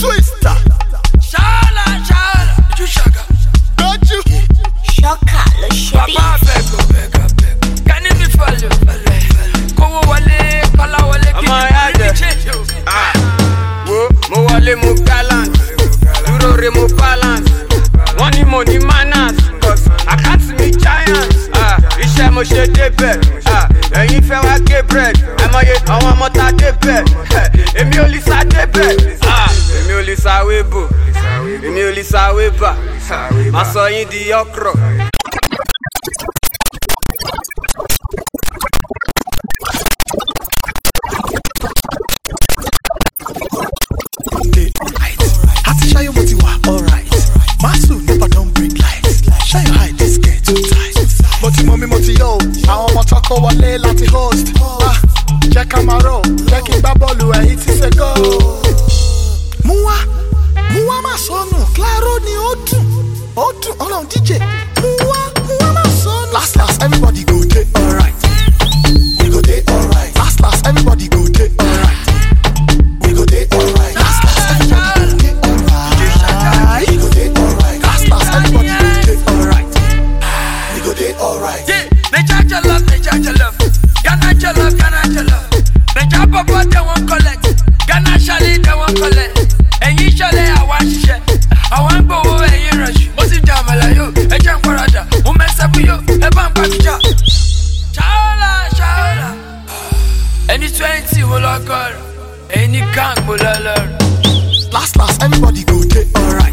Twister. Shala, you shaka. Got you. Shoka, lo shebi. Papa bego. Can you me follow? Kowo wale, kala wale. I'm a yard. Mo wale mo gallant. Duro re mo balance. Money manners. Cause I can't see giants. Iṣẹ́ mo ṣe débẹ̀. Ẹ̀yin fẹ́ wá gé bread. Ẹ mọ iye àwọn ọmọ ta débẹ̀. Èmi ò lè sá débẹ̀. Èmi ò lè sá wébò. Èmi ò lè sá wébà. Má sọ yín di okro. Àwọn ọmọ tọkọ wọlé láti host. Jẹ́ ká máa rò, jẹ́ kí n gbá bọ́ọ̀lù èyí tí ṣe go. Mú wá máa sọnù, Claro ni ó dùn ọlọ́run DJ. Mú wá máa sọnù. Last everybody go dey alright. We go dey alright. Last everybody go dey alright. We go dey alright. Last everybody go dey alright. We go dey alright. Last everybody go dey alright. We go dey alright. They charge a love. Ghana love. They charge papa, they won't collect. Ghana Shali, they won't collect. And you shall I wash shit. I want go away in rush. What's it Jamala, you? A jump for other. Who mess up with you? A bump back job. Shala. Any 20 will occur. Any gang will learn. Last, everybody go take alright.